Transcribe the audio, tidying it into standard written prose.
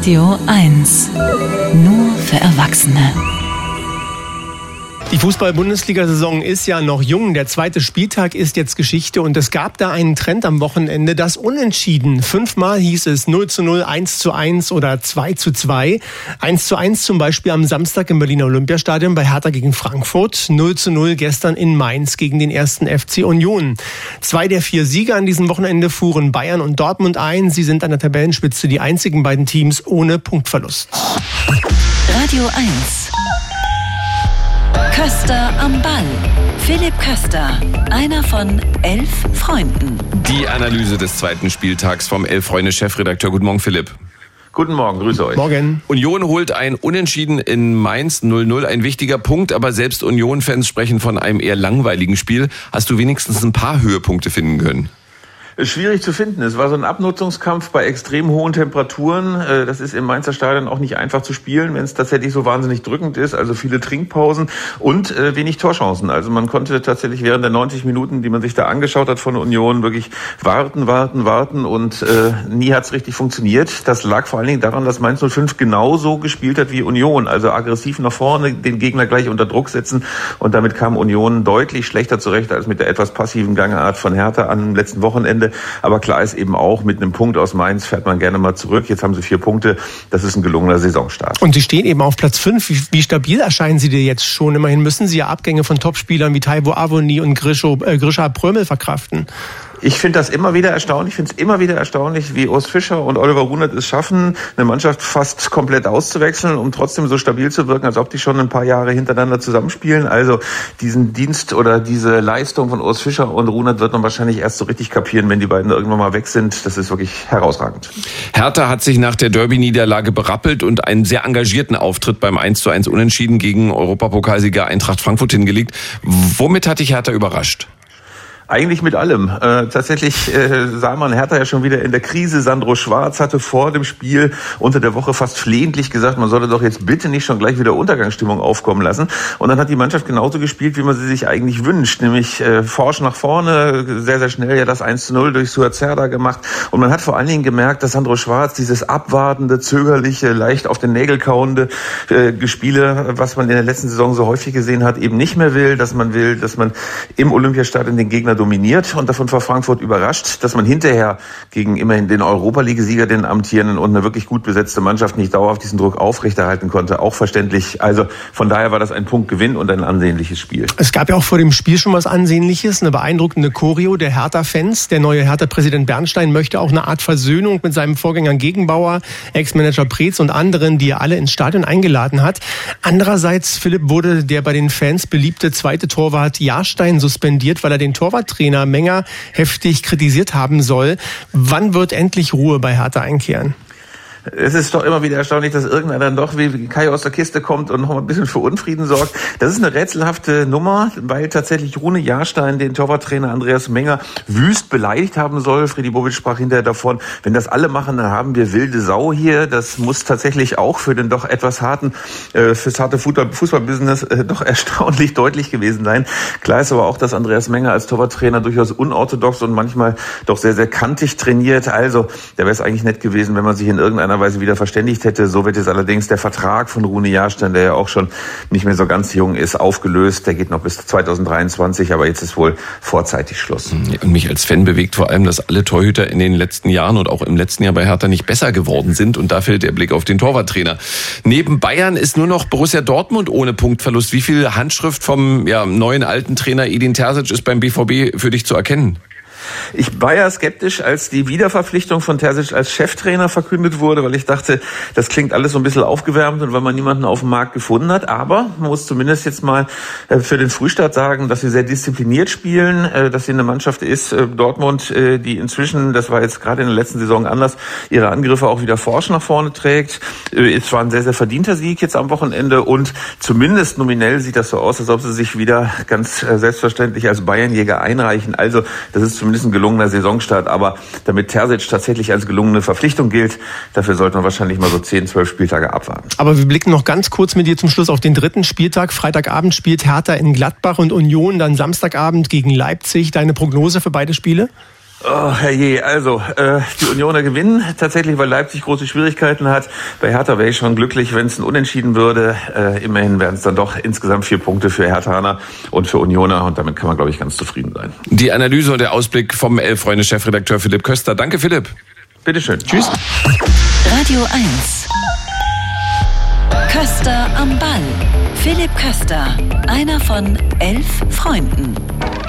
Radio 1. Nur für Erwachsene. Die Fußball-Bundesliga-Saison ist ja noch jung. Der zweite Spieltag ist jetzt Geschichte und es gab da einen Trend am Wochenende, das Unentschieden. 5-mal hieß es 0:0, 1:1 oder 2:2. 1:1 zum Beispiel am Samstag im Berliner Olympiastadion bei Hertha gegen Frankfurt. 0:0 gestern in Mainz gegen den 1. FC Union. 2 der 4 Sieger an diesem Wochenende fuhren Bayern und Dortmund ein. Sie sind an der Tabellenspitze die einzigen beiden Teams ohne Punktverlust. Radio 1. Köster am Ball. Philipp Köster, einer von 11 Freunden. Die Analyse des zweiten Spieltags vom 11-Freunde-Chefredakteur. Guten Morgen, Philipp. Guten Morgen, grüße euch. Morgen. Union holt ein Unentschieden in Mainz 0:0. Ein wichtiger Punkt, aber selbst Union-Fans sprechen von einem eher langweiligen Spiel. Hast du wenigstens ein paar Höhepunkte finden können? Schwierig zu finden. Es war so ein Abnutzungskampf bei extrem hohen Temperaturen. Das ist im Mainzer Stadion auch nicht einfach zu spielen, wenn es tatsächlich so wahnsinnig drückend ist. Also viele Trinkpausen und wenig Torchancen. Also man konnte tatsächlich während der 90 Minuten, die man sich da angeschaut hat von Union, wirklich warten und nie hat es richtig funktioniert. Das lag vor allen Dingen daran, dass Mainz 05 genauso gespielt hat wie Union. Also aggressiv nach vorne, den Gegner gleich unter Druck setzen. Und damit kam Union deutlich schlechter zurecht als mit der etwas passiven Gangart von Hertha am letzten Wochenende. Aber klar ist eben auch, mit einem Punkt aus Mainz fährt man gerne mal zurück. Jetzt haben sie 4 Punkte. Das ist ein gelungener Saisonstart. Und sie stehen eben auf Platz 5. Wie stabil erscheinen sie dir jetzt schon? Immerhin müssen sie ja Abgänge von Topspielern wie Taiwo Avoni und Grisha Prömel verkraften. Ich finde das immer wieder erstaunlich. Ich finde es immer wieder erstaunlich, wie Urs Fischer und Oliver Runert es schaffen, eine Mannschaft fast komplett auszuwechseln, um trotzdem so stabil zu wirken, als ob die schon ein paar Jahre hintereinander zusammenspielen. Also diesen Dienst oder diese Leistung von Urs Fischer und Runert wird man wahrscheinlich erst so richtig kapieren, wenn die beiden irgendwann mal weg sind. Das ist wirklich herausragend. Hertha hat sich nach der Derby-Niederlage berappelt und einen sehr engagierten Auftritt beim 1:1 Unentschieden gegen Europapokalsieger Eintracht Frankfurt hingelegt. Womit hat dich Hertha überrascht? Eigentlich mit allem. Tatsächlich sah man Hertha ja schon wieder in der Krise. Sandro Schwarz hatte vor dem Spiel unter der Woche fast flehentlich gesagt, man solle doch jetzt bitte nicht schon gleich wieder Untergangsstimmung aufkommen lassen. Und dann hat die Mannschaft genauso gespielt, wie man sie sich eigentlich wünscht. Nämlich forsch nach vorne, sehr, sehr schnell ja das 1:0 durch Suat Serdar gemacht. Und man hat vor allen Dingen gemerkt, dass Sandro Schwarz dieses abwartende, zögerliche, leicht auf den Nägel kauende Gespiele, was man in der letzten Saison so häufig gesehen hat, eben nicht mehr will. Dass man im Olympiastadion den Gegner dominiert, und davon war Frankfurt überrascht, dass man hinterher gegen immerhin den Europa-League-Sieger, den amtierenden, und eine wirklich gut besetzte Mannschaft nicht dauerhaft diesen Druck aufrechterhalten konnte. Auch verständlich. Also von daher war das ein Punktgewinn und ein ansehnliches Spiel. Es gab ja auch vor dem Spiel schon was Ansehnliches, eine beeindruckende Choreo der Hertha-Fans. Der neue Hertha-Präsident Bernstein möchte auch eine Art Versöhnung mit seinem Vorgänger Gegenbauer, Ex-Manager Preetz und anderen, die er alle ins Stadion eingeladen hat. Andererseits, Philipp, wurde der bei den Fans beliebte zweite Torwart Jahrstein suspendiert, weil er den Torwarttrainer Menger heftig kritisiert haben soll. Wann wird endlich Ruhe bei Hertha einkehren? Es ist doch immer wieder erstaunlich, dass irgendeiner dann doch wie Kai aus der Kiste kommt und noch mal ein bisschen für Unfrieden sorgt. Das ist eine rätselhafte Nummer, weil tatsächlich Rune Jahrstein den Torwarttrainer Andreas Menger wüst beleidigt haben soll. Freddy Bobic sprach hinterher davon, wenn das alle machen, dann haben wir wilde Sau hier. Das muss tatsächlich auch für den doch etwas fürs harte Fußballbusiness doch erstaunlich deutlich gewesen sein. Klar ist aber auch, dass Andreas Menger als Torwarttrainer durchaus unorthodox und manchmal doch sehr, sehr kantig trainiert. Also, da wäre es eigentlich nett gewesen, wenn man sich in irgendeiner Weise wieder verständigt hätte. So wird jetzt allerdings der Vertrag von Rune Jahrstein, der ja auch schon nicht mehr so ganz jung ist, aufgelöst. Der geht noch bis 2023, aber jetzt ist wohl vorzeitig Schluss. Und mich als Fan bewegt vor allem, dass alle Torhüter in den letzten Jahren und auch im letzten Jahr bei Hertha nicht besser geworden sind, und da fällt der Blick auf den Torwarttrainer. Neben Bayern ist nur noch Borussia Dortmund ohne Punktverlust. Wie viel Handschrift vom neuen alten Trainer Edin Terzic ist beim BVB für dich zu erkennen? Ich war ja skeptisch, als die Wiederverpflichtung von Terzic als Cheftrainer verkündet wurde, weil ich dachte, das klingt alles so ein bisschen aufgewärmt und weil man niemanden auf dem Markt gefunden hat. Aber man muss zumindest jetzt mal für den Frühstart sagen, dass sie sehr diszipliniert spielen, dass sie eine Mannschaft ist, Dortmund, die inzwischen, das war jetzt gerade in der letzten Saison anders, ihre Angriffe auch wieder forsch nach vorne trägt. Es war ein sehr, sehr verdienter Sieg jetzt am Wochenende, und zumindest nominell sieht das so aus, als ob sie sich wieder ganz selbstverständlich als Bayernjäger einreichen. Also das ist zumindest ein gelungener Saisonstart, aber damit Terzic tatsächlich als gelungene Verpflichtung gilt, dafür sollte man wahrscheinlich mal so 10-12 Spieltage abwarten. Aber wir blicken noch ganz kurz mit dir zum Schluss auf den 3. Spieltag. Freitagabend spielt Hertha in Gladbach und Union dann Samstagabend gegen Leipzig. Deine Prognose für beide Spiele? Oh, herrje, also die Unioner gewinnen tatsächlich, weil Leipzig große Schwierigkeiten hat. Bei Hertha wäre ich schon glücklich, wenn es ein Unentschieden würde. Immerhin wären es dann doch insgesamt 4 Punkte für Herthaner und für Unioner und damit kann man, glaube ich, ganz zufrieden sein. Die Analyse und der Ausblick vom Elf-Freunde-Chefredakteur Philipp Köster. Danke, Philipp. Bitteschön. Tschüss. Radio 1. Köster am Ball. Philipp Köster, einer von 11 Freunden.